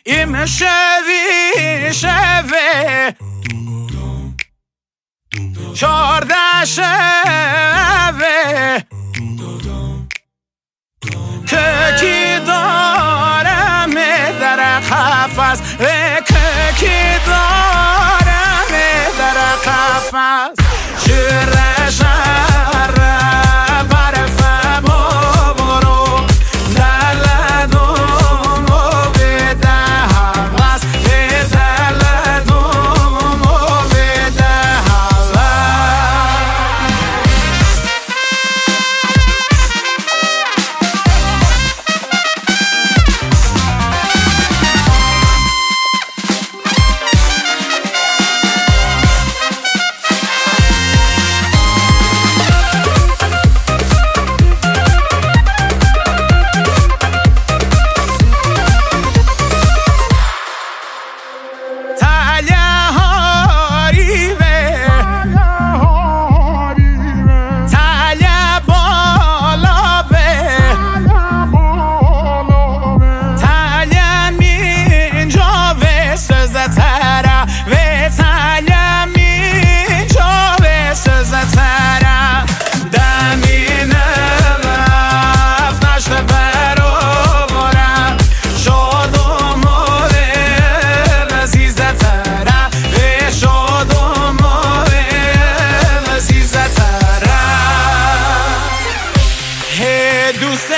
im شوی شوه 14 شوه که کی دارم در قفس که کی دارم در قفس شیر شهر برفم و برو دلدم و بده حوث دلدم و بده دوست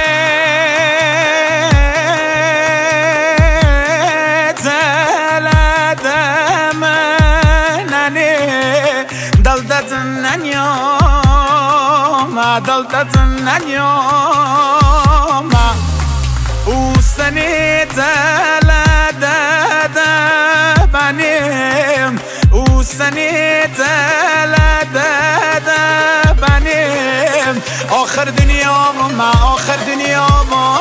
دلدم ننه دلدت ننیام دلدت ننیام او سنی دلدد بنیم او سنی دلدد بنیم آخر دنیا ما آخر دنیا ما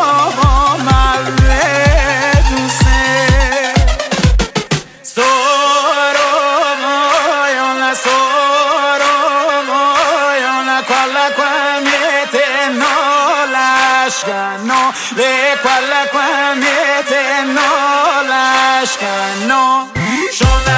دوسته سورو مایانا سورو مایانا qualla quamete no lasciano le qualla quamete no lasciano